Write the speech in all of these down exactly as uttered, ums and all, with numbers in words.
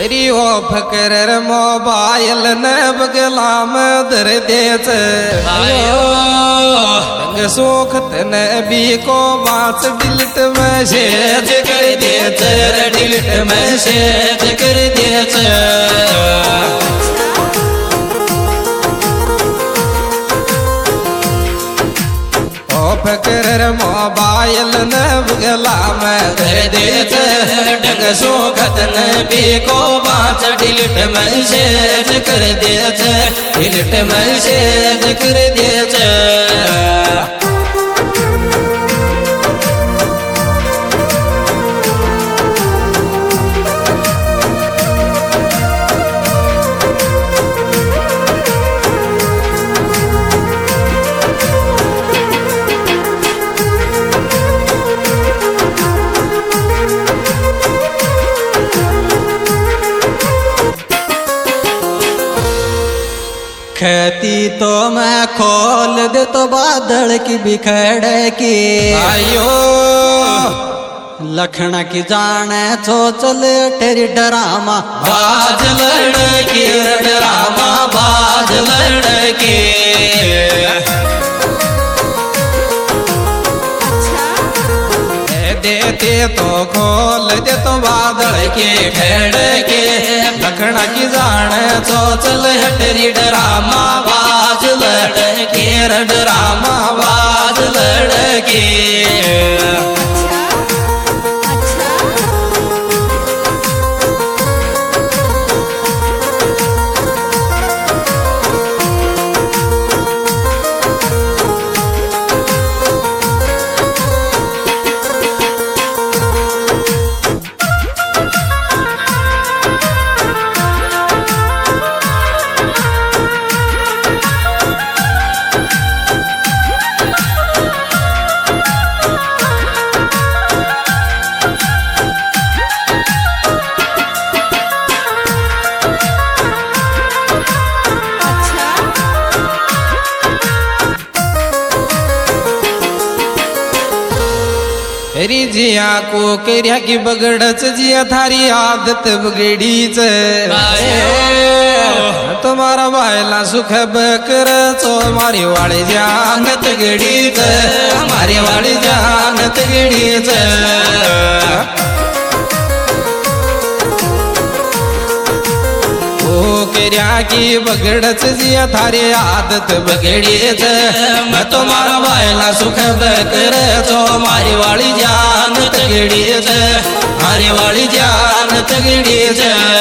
रियो फकर mobile न बगला में दर देच रंग सुख तन भी को बात डिलीट मैसेज कर देच डिलीट मैसेज कर देच फकर मोबाइल न बगला में धर देच डग सुखत न भी को बात डिलीट मैसेज कर देच डिलीट मैसेज कर देच खेती तो मैं खोल दे तो बादल की बिखड़ की आयो लखना की जाने चो चले तेरी डरामा बाज लड़की डरामा बाज लड़की देते तो खोल दे तो बादल के खेड़ के लखना की जान चो चल हटरी डरामा बाज लड़के डरामा बाज लड़के जिया को करिया की बगड़च जिया थारी आदत बगड़ीच तुम्हारा भाईला सुख बकर चो मारी वाली जानत गड़ीच हमारी वाली जानत गड़ीच करिया की बगड़च जिया थारी आदत बगड़ीच मैं तुम्हारा भाईला सुख बकर चो मारी वाली जान तगड़ीच मारी वाली जान तगड़ीच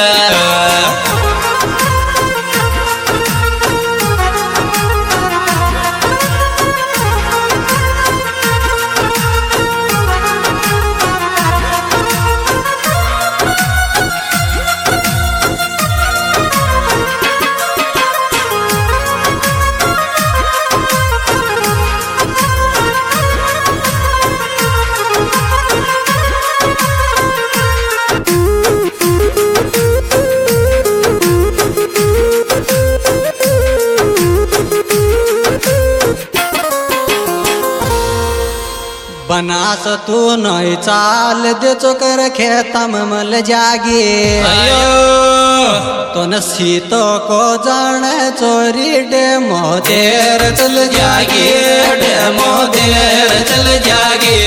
बनास तू नहीं चाल दे चोकर खेता में मल जागे अयो तो नसी तो को जाने चोरी डेमो देर चल जागे डेमो देर चल जागे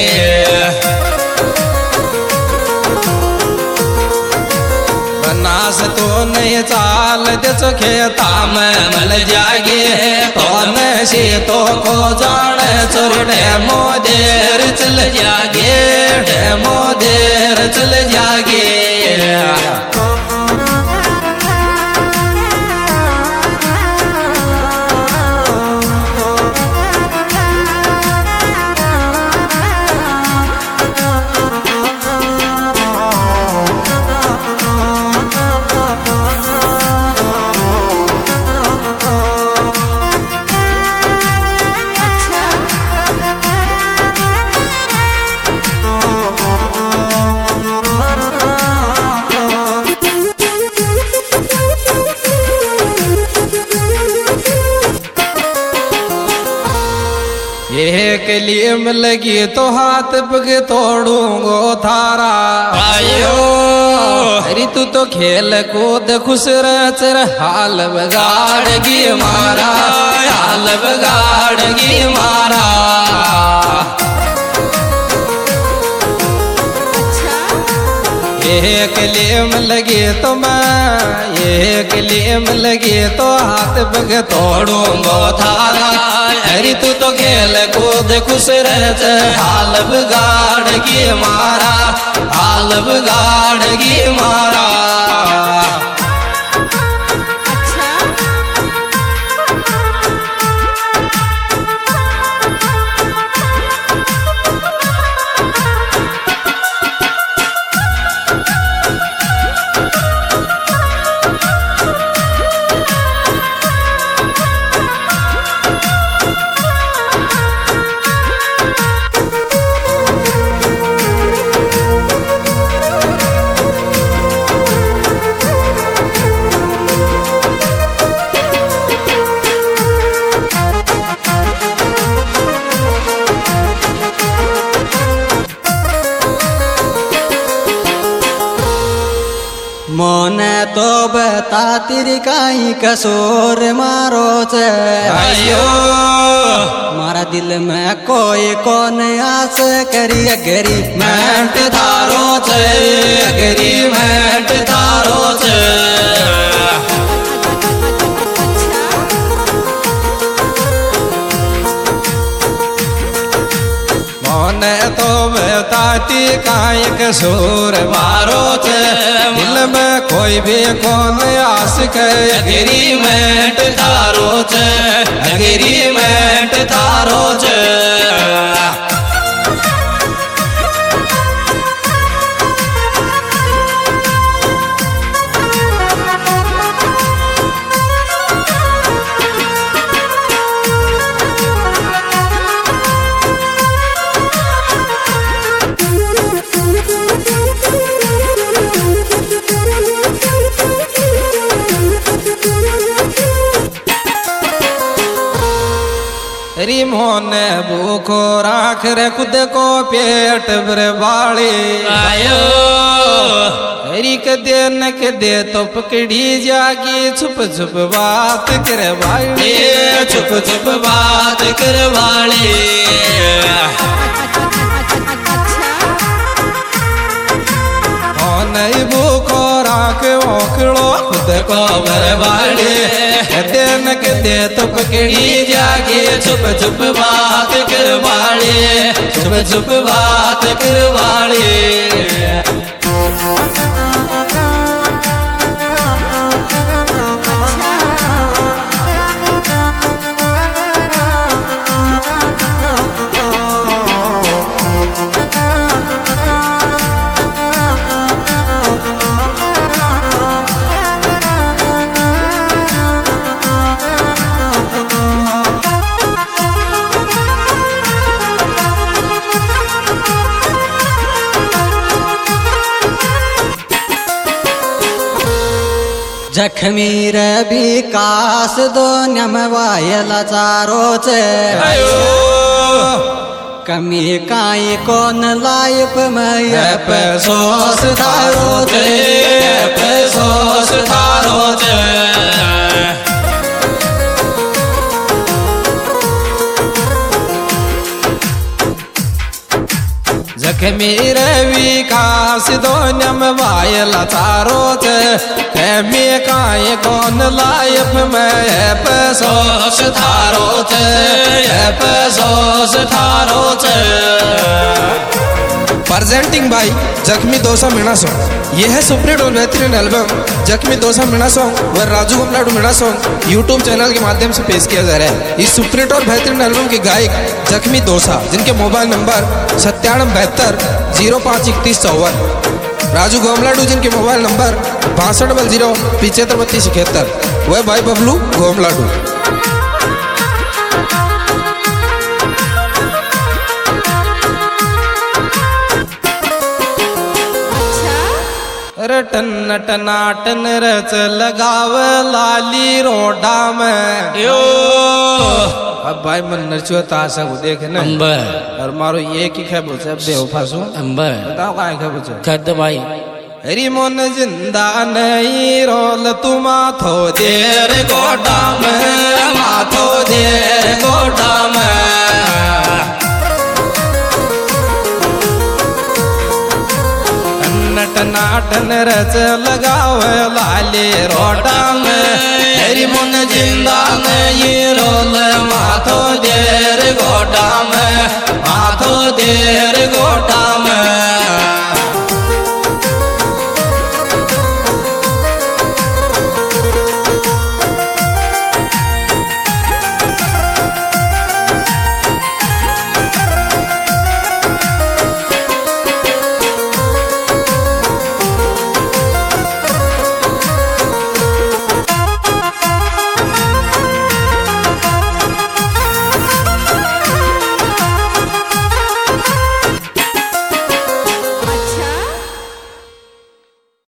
बनास तो नहीं चाल दे चो खेता में मल जागे कौन से तो को जाने चोरी डेमो देर चल जागे डेमो देर चल जागे एक लियम लगी तो हाथ पग तोड़ूंगो थारा आयो अरे तू तो खेल कूद खुश रच हाल बगाड़गी मारा, हाल बगाड़गी मारा। एक लेम लगे तो मैं, एक लेम लगे तो हाथ बग तोड़ूंगो थारा। अरे तू तो खेल कूद खुश रच हाल बिगाड़गी मारा, हाल बिगाड़गी मारा। मोने तो बता तेरी काई कसूर मारो से अयो मारा दिल में कोई कौन आस करी एग्रीमेंट थारो से, एग्रीमेंट थारो से। मोने तो बताती काई कसूर मारो से, दिल में कोई भी कौन आस के एग्रीमेंट थारो से, एग्रीमेंट थारो से। री मोने भूखो राख रे खुद को पेट भर बाड़ी। आयो हरी के दे न के दे तो पकड़ी जागी छुप छुप बात कर बाड़ी, छुप छुप बात कर बाड़ी। नहीं भूखो राख ओखड़ो खुद को बरबाड़े, देन के दे तो पकड़ी जागे छुप छुप बात करवाड़े, छुप छुप बात करवाड़े। जख्मी रे विकास दो नमवायला चारो से कमी काई कौन लाइफ में पैसोस थारो से, पैसोस थारो से। जख्मी रे विकास दो नमवायला चारो से कमी काई कौन लाइफ में पैसोस थारो से, पैसोस थारो से। प्रेजेंटिंग बाई जख्मी दोसा मीणा सॉन्ग। यह है सुपरहिट और बेहतरीन एल्बम जख्मी दोसा मीणा सॉन्ग व Raju Gamladu Meena song YouTube channel के माध्यम से पेश किया जा रहा है। इस सुपरहिट और बेहतरीन एल्बम के गायक जख्मी दोसा, जिनके मोबाइल नंबर सत्तानवे बहत्तर जीरो पाँच इकतीस चौवन। राजू गोमलाडू, जिनके मोबाइल नंबर बासठ डबल जीरो पिछहत्तर बत्तीस इकहत्तर। वह भाई बबलू गोमलाडू। टन टनाटन रच लगाव लाली रोडा में यो। अब भाई मन नरचो तासा को देख ना अंबर और मारो ये की खबर से बेवफा सो अंबर बताओ काय खबर से कद भाई रिमोन जिंदा नहीं रोल तू माथो देर गोटा में माथो देर गोटा में नट नाटन रच लगाव लाले रोटा में रिमोन जिंदा नहीं रोल माथो देर गोटा